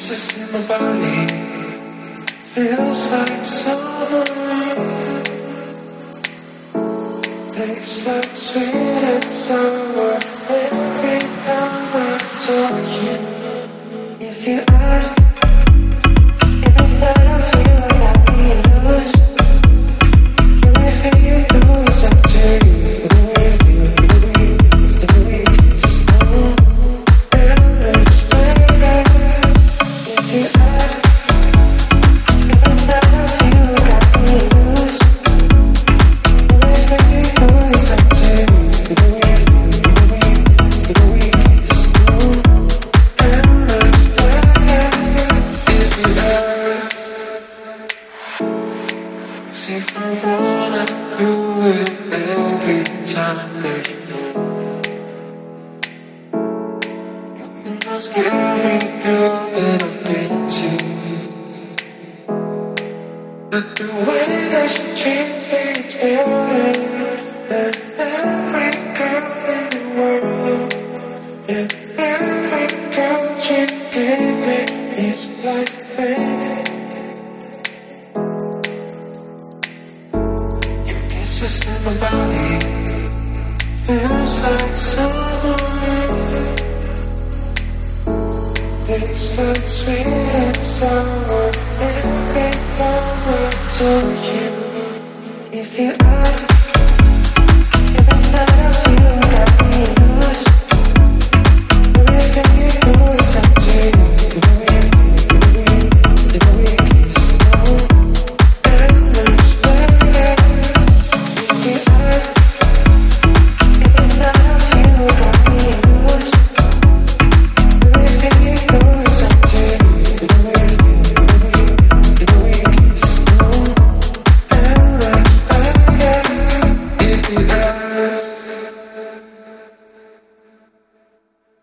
kisses in my body feels like summer rain. Tastes like sweet and sour every time I talk you. If you ask, every night I feel like we lose. Everything you do is up to you. The way is the weakest. Never explain it. If you ask, every night I feel like we lose. Everything you do is up to you. The way is the weakest. Never explain it. If you ask, see from wanna do it every time that you you're the most scary girl that I've been to. But the way that she treats me, it's better than every girl in the world. And every girl she gave me is like rain. Kisses in my body feels like summer rain. Tastes like sweet and sour every time I talk you. If you ask, every night I feel like we lose. Everything you